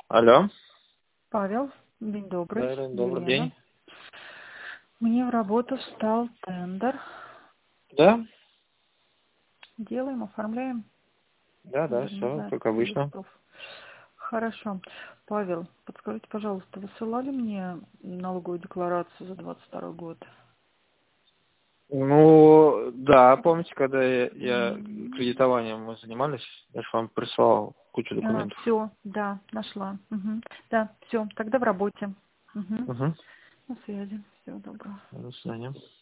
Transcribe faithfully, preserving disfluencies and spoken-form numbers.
Алло. Павел, день добрый. Да, да, добрый Елена. день. Мне в работу встал тендер. Да? Делаем, оформляем. Да, да, Даже не все, знаю, как сколько обычно. листов. Хорошо. Павел, подскажите, пожалуйста, высылали мне налоговую декларацию за двадцать второй год? Ну, да, помните, когда я, я М. кредитованием мы занимались, я же вам прислал кучу А, документов. все, да, нашла. Мгм. Да, все, тогда в работе. Мгм. Угу. На связи. Всего доброго. До свидания.